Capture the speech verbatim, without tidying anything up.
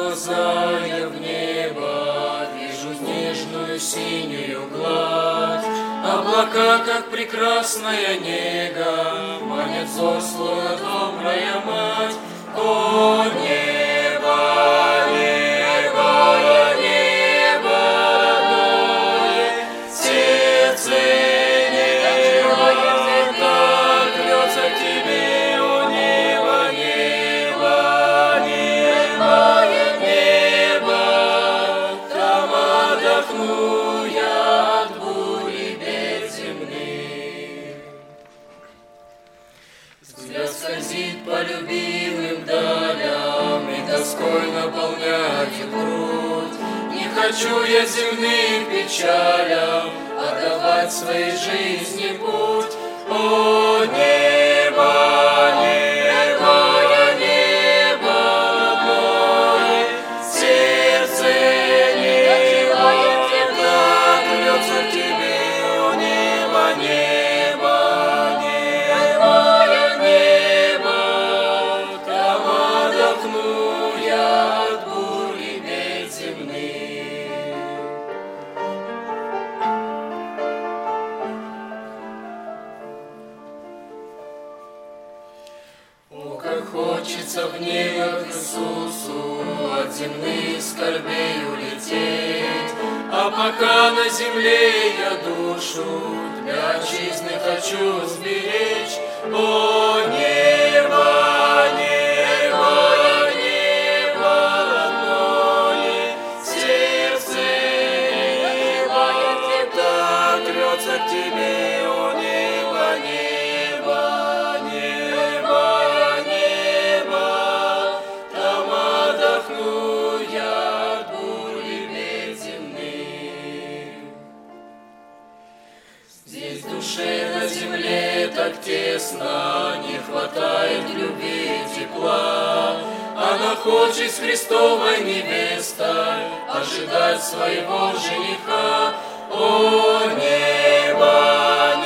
глаза я в небо, вижу нежную синюю гладь. Облака, как прекрасная нега, манят взрослую добрая мать. О, небо, небо, небо родное, сердце неба так рвется к тебе. О, небо, небо, небо, небо, там отдохну я от бури бед земных. Взгляд скользит по любимым далям, и тоской наполняет грудь. Не хочу я земным печалям отдавать своей жизни путь. О, небо, небо, небо родное, сердце неба так рвется к тебе. О, небо, небо, небо, небо, там отдохну я от бури бед земных. О, как хочется в небо к Иисусу от земных скорбей улететь, а пока на земле я душу для отчизны хочу сберечь. О, небо, небо, небо родное, сердце неба так рвется к тебе. О, небо, небо, небо, небо, там отдохну я от бури бед земных. Здесь душе на земле так тесно, не хватает любви и тепла. Она хочет с Христовой невестой ожидать своего жениха. О, небо,